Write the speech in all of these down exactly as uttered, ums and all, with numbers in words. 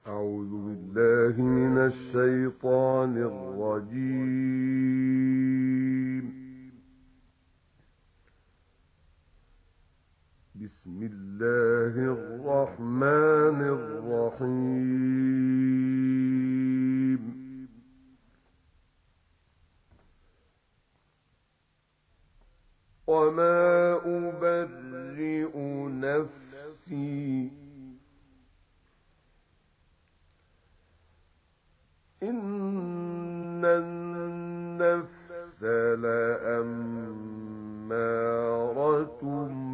أعوذ بالله من الشيطان الرجيم. بسم الله الرحمن الرحيم. وما أبرئ نفسي إن النفس لأمارة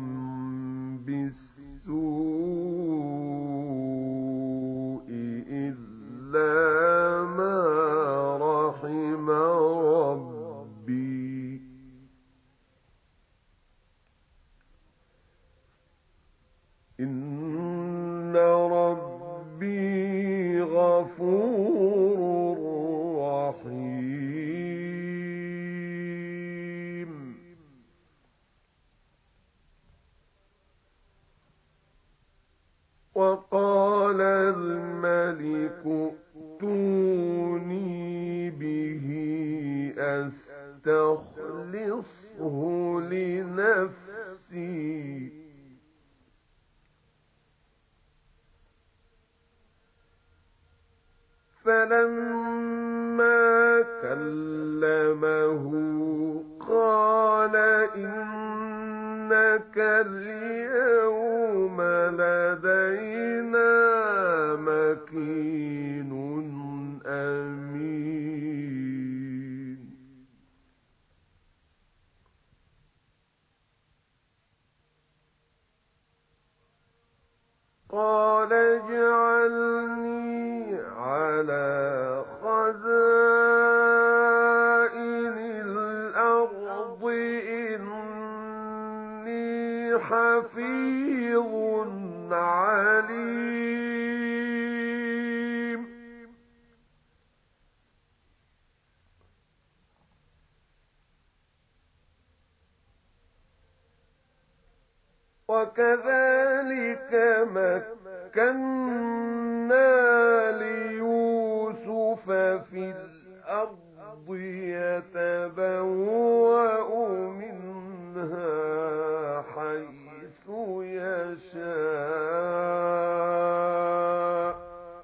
بالسوء إلا ما رحم ربي إن ربي غفور رحيم. وقال الملك ائتوني به أستخلصه لنفسي فلما كلمه قال إنك اليوم لدينا مكين أمين. قال اجعلني على خزائن الأرض إني حفيظ عليم. وكذلك مكنا ليوسف في الأرض يتبوأ منها حيث يشاء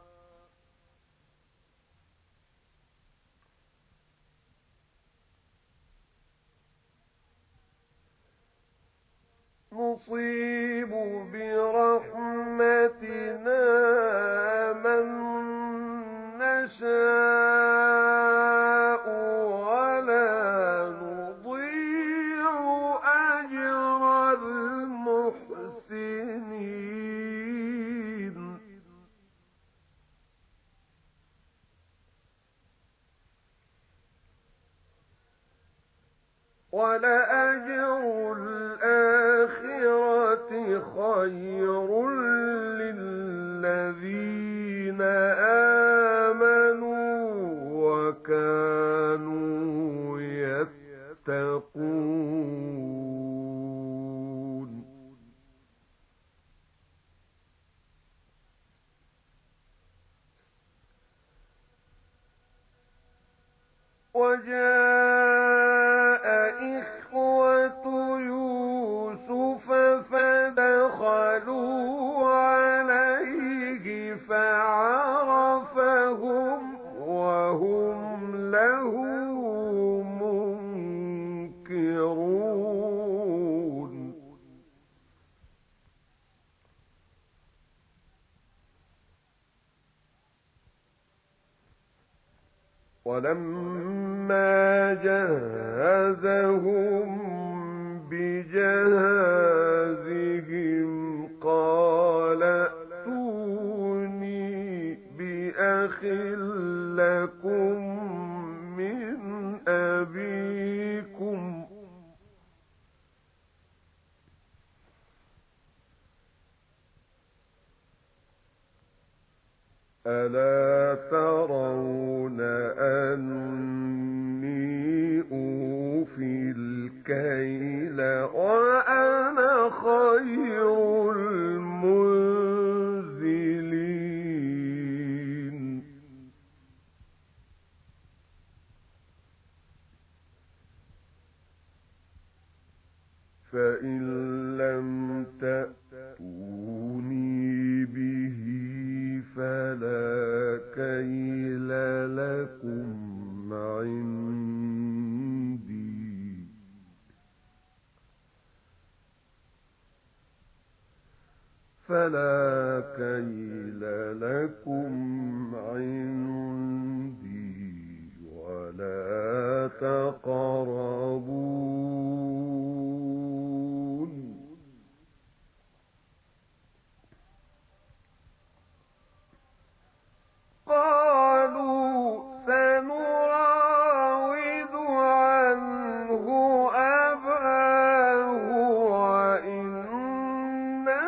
نصيب برحمتنا من نشاء ولا نضيع أجر المحسنين. ولأجر الآخرة خير للذين آمنوا وكانوا يتقون. وجاء إخوة يوسف فدخلوا عليه فعرفهم وهم له منكرون. ولما جهزهم بجهازهم قال ائتوني بأخ لكم من أبيكم ألا ترون أني أوفي الكيل وأنا خير المنزلين. كيل لكم عندي فلا كيل لكم عندي ولا تقربون قالوا سنراود عنه أباه وإنا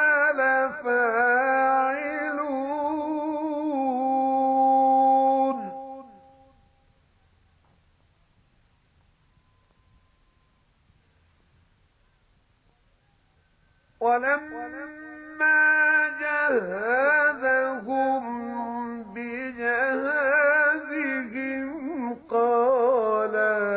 لفاعلون ولما جهزهم بجهازهم قال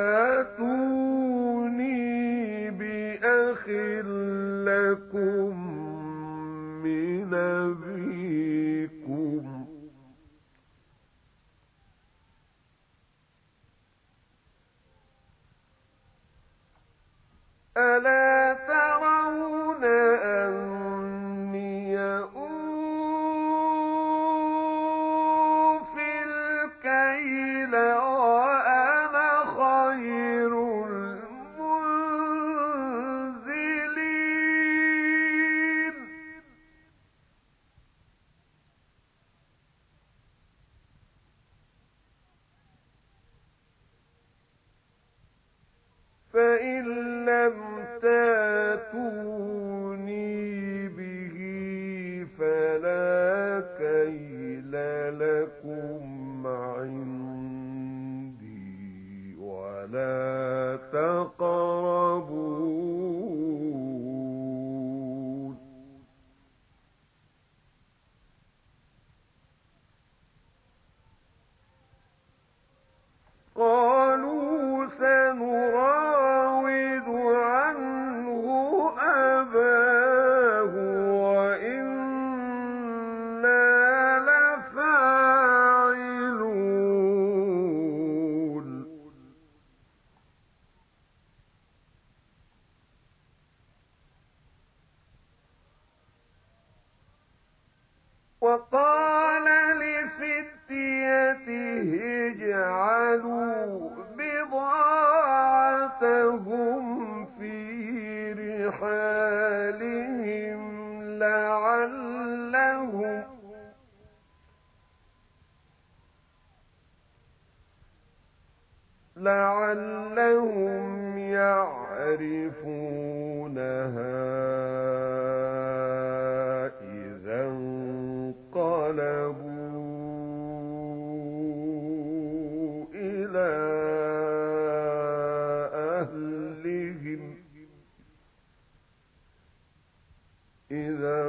ائتوني بأخ لكم من أبيكم ألا ترون أني أوفي الكيل وأنا خير المنزلين فإن لم تاتوني به فلا كيل لكم عندي ولا تقربون قالوا سنراود عنه أباه وإنا لفاعلون وقال لفتيته اجعلوا بضاعتهم في رحالهم لعلهم لعلهم يعرفونها إذا انقلبوا إلى أهلهم إذا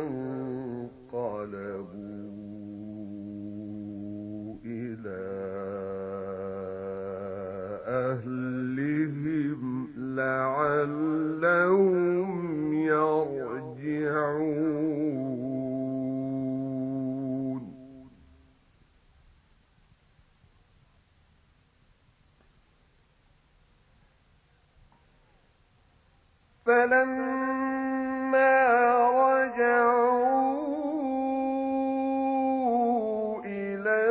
انقلبوا إلى أهلهم لعلهم يرجعون فلما رجعوا إلى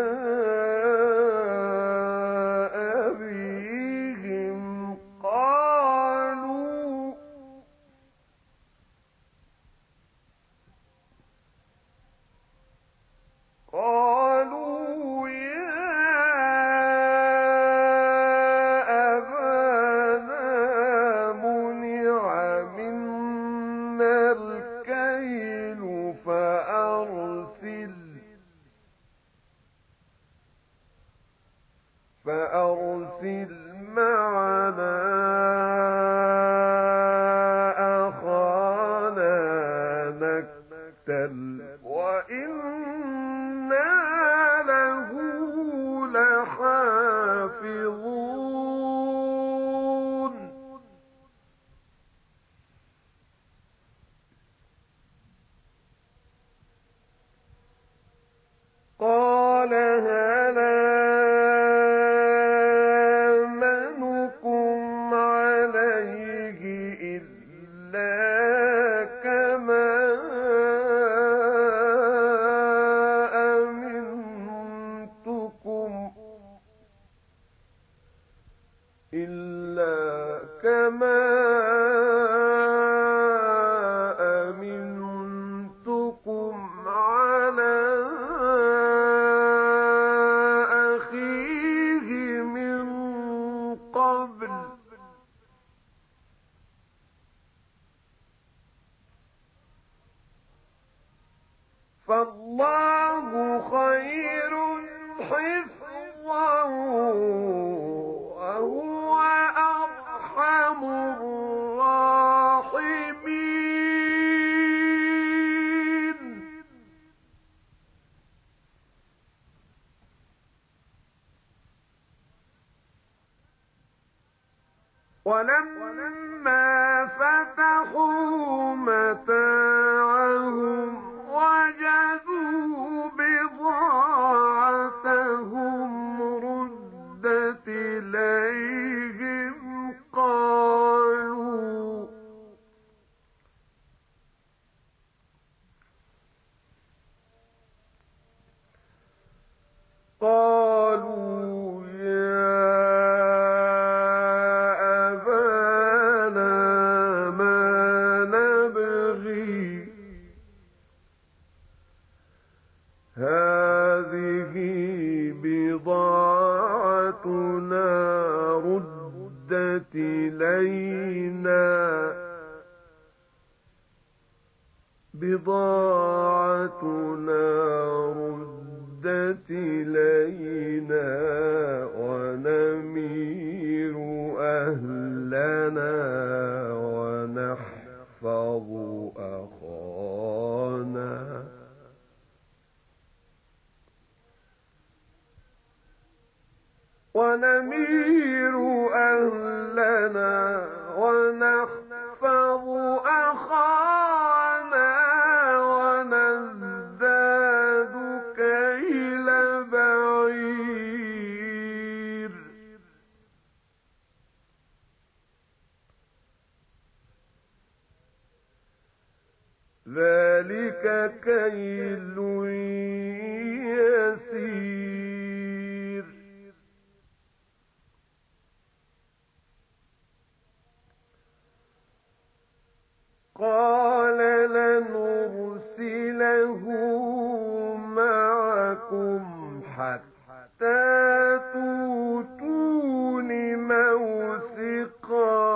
أبيهم قالوا قالوا يا أبانا منع منا الكيل فأرسل فأرسل معنا أخانا نكتل وإنا له لحافظون قال حفظا وهو أرحم الراحمين. ولما فتحوا متاعهم وجدوا بضاعتهم ردت إليهم قالوا قالوا يا أبانا ما نبغي هذه بضاعتنا ردت إلينا بضاعتنا ردت إلينا ونمير أهلنا ونحفظ أخانا ونمير أهلنا ونحفظ أخانا ونزداد كيل بعير ذلك كيل يسير. قال لنرسله معكم حتى تؤتون موثقا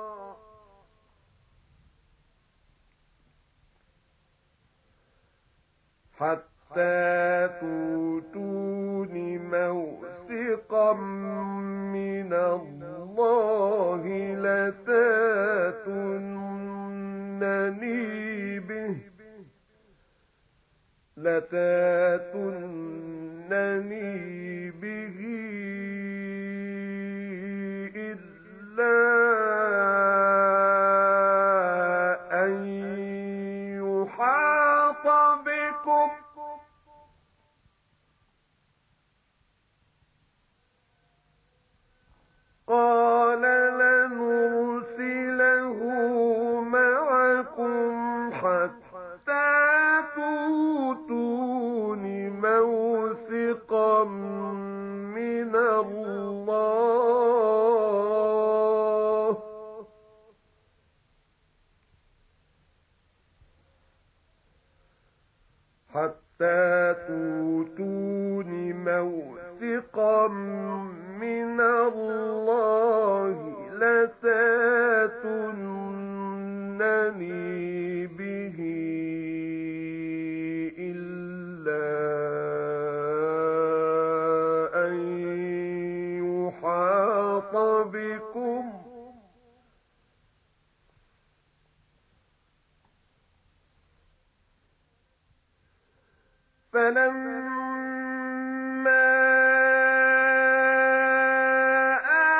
حتى تؤتون موثقا من الله لتاتونني به لتاتونني به إلا أن يحاط بكم قال لنرسله معكم حتى تؤتون موثقا من الله حتى تؤتون موثقا من الله لتاتونني به إلا أن يحاط بكم فلما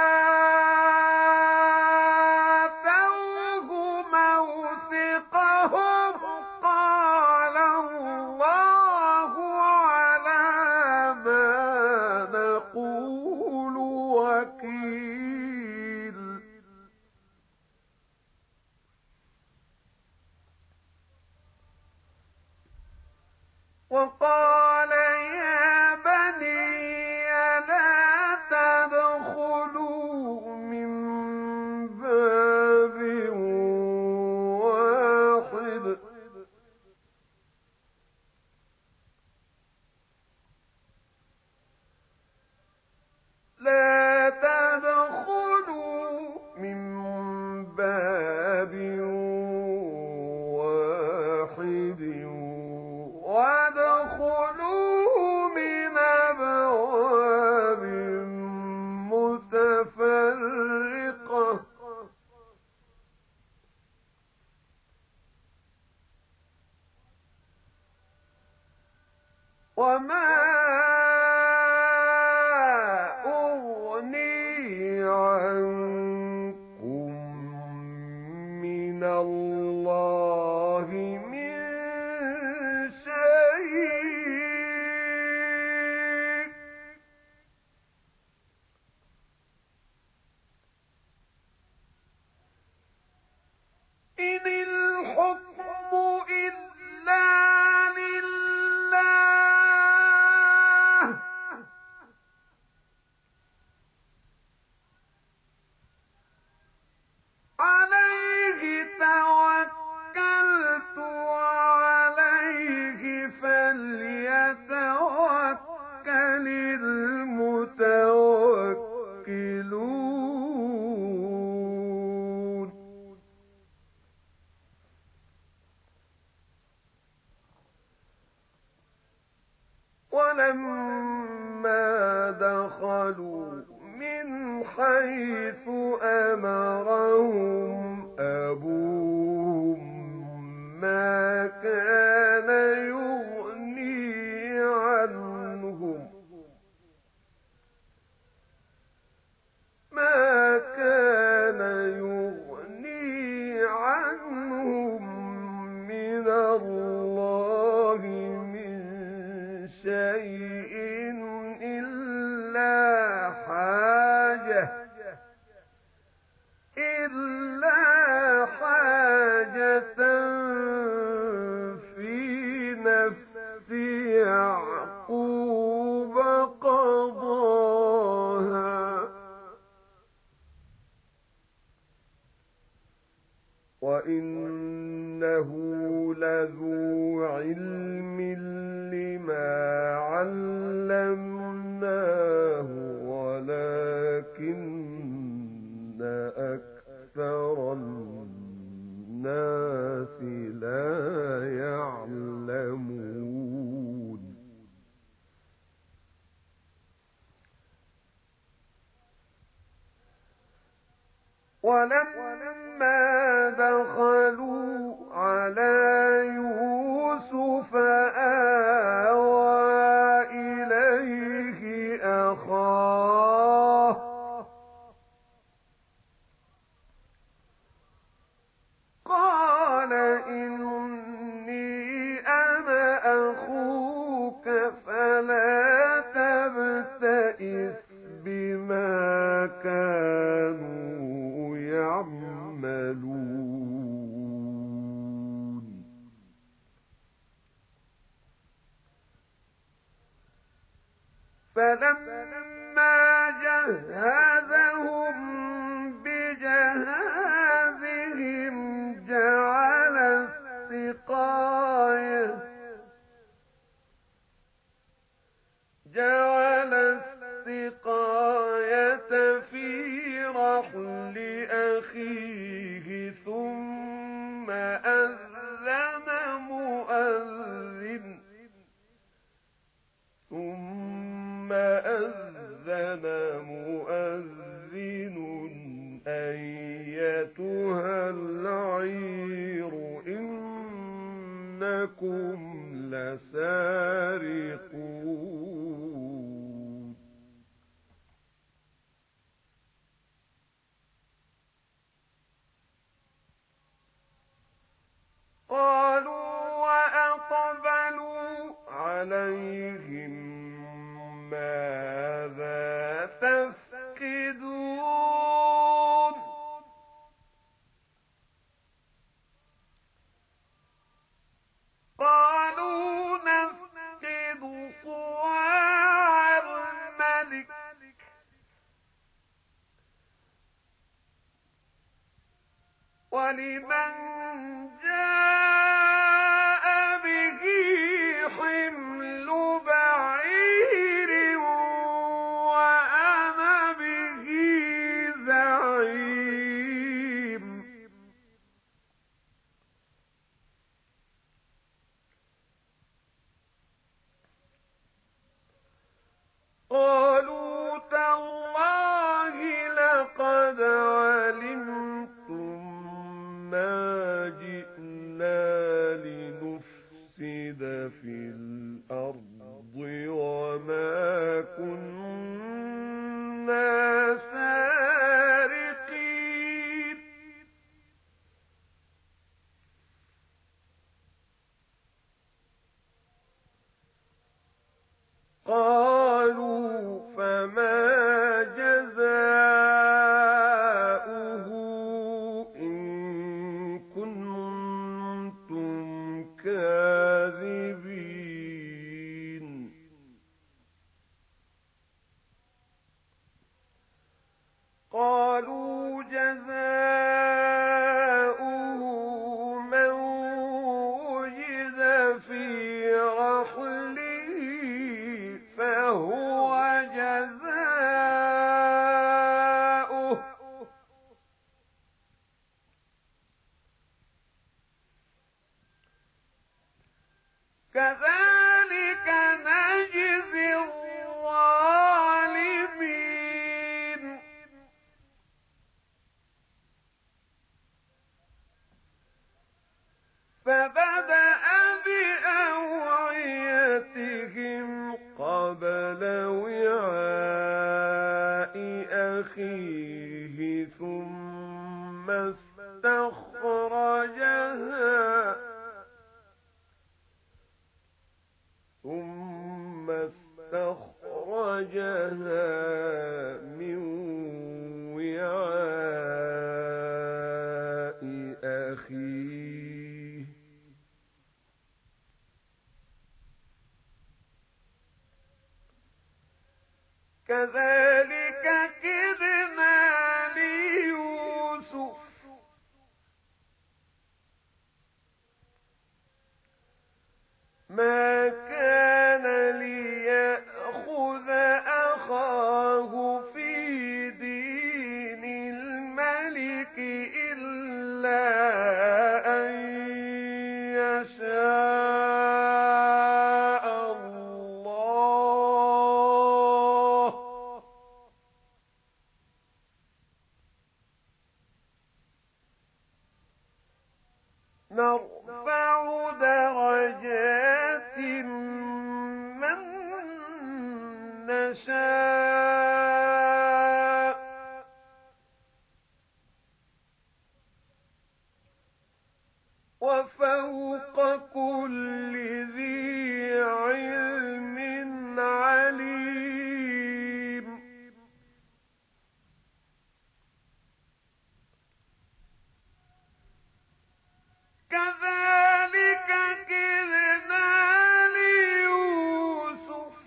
ولما دخلوا من حيث أمرهم أبوهم ما كان يغني عنهم ما كان يغني عنهم من الله من شيء إلا حاجة إلا حاجة في نفس يعقوب قضاها وإنه لذو علم لما علمناه ولكن أكثر الناس لا يعلمون ولما دخلوا على يوسف آوى إليه أخاه قال إني أنا أخوك فلا تبتئس بما كانوا يعملون فلما جهزهم بجهازهم جعل السقاية جعل السقاية في رحل أخيه ثم أذن مؤذن ثم أذن مؤذن أيتها العير إنكم لسارقون قالوا وأقبلوا عليهم ماذا تفقدون قالوا نفقد صواع الملك ولمن جاء به حمل بعير وأنا به زعيم قالوا تالله لقد علمتم ما قبل وعاء أخيه ثم استخرجها ثم استخرجها من وعاء أخيه كذلك كدنا ليوسف ما كان ليأخذ أخاه في دين الملك إلا أن يشاء الله نرفع درجات من نشاء وفوق كل ذي علم عليم كذلك كدنا ليوسف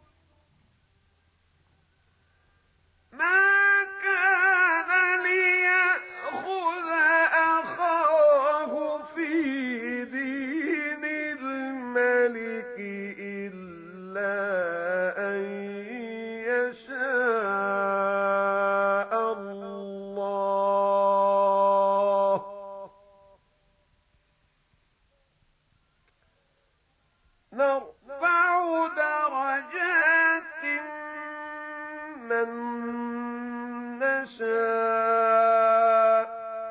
ما كان ليأخذ أخاه في دين الملك إلا أن يشاء الله نرفع درجات من نشاء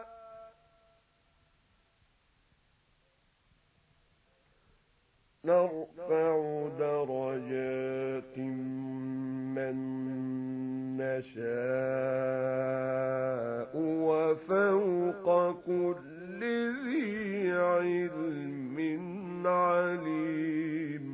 نرفع درجات من نشاء وفوق كل ذي علم عليم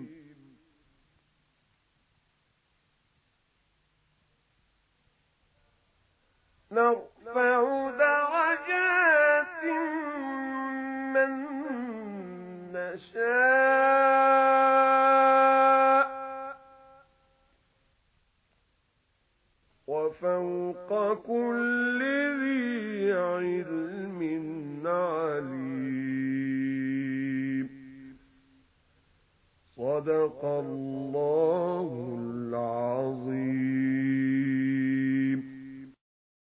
نرفع درجات من نشاء وفوق كل ذي علم عليم صدق الله